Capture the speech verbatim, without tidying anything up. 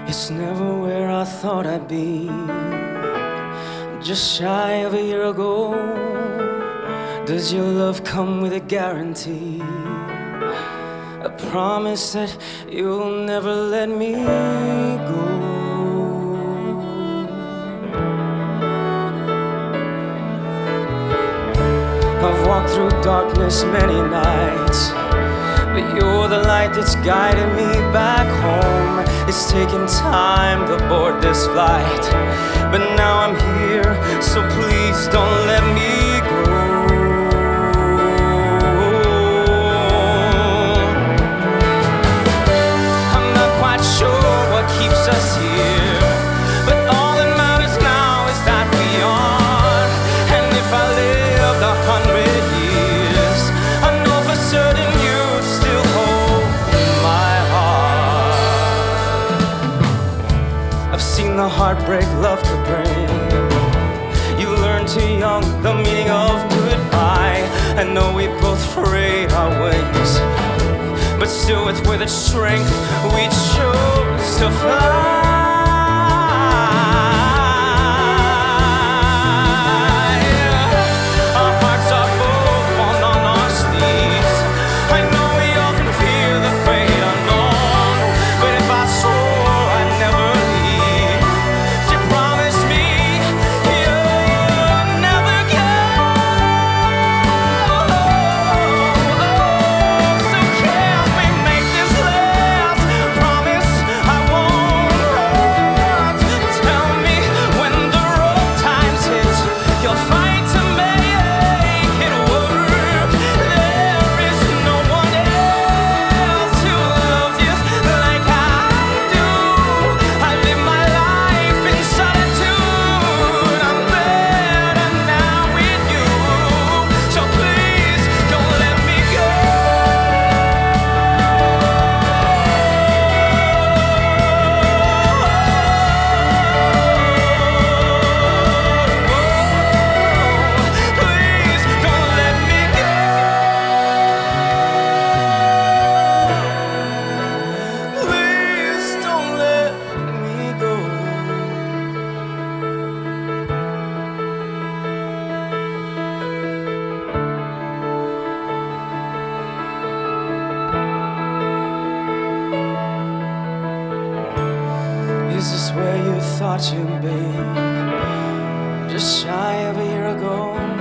It's never where I thought I'd be. Just shy of a year ago, does your love come with a guarantee? A promise that you'll never let me go. I've walked through darkness many nights, but you're the light that's guiding me back home. It's taken time to board this flight, but now I'm here, so please don't let me go. I'm not quite sure what keeps us here, but all that matters now is that we are. And if I lived a hundred years, I know for certain you'd still hold my heart. I've seen the heartbreak love could bring. You learn too young the meaning of goodbye. I know we both frayed our wings, but still it's with its strength we chose to fly. Our hearts are both born on our sleeves. I know we often fear the fate unknown, but if I swore I'd never leave, you promised me you'd never go. So can we make this last? Promise I won't hurt. Tell me when the rough times hit, you'll fight to make it work. There is no one else who loves you like I do. I live my life in solitude. I'm better now with you, so please don't let me go. Please don't let me go. Please don't let me go. Is this where you thought you'd be? Just shy of a year ago,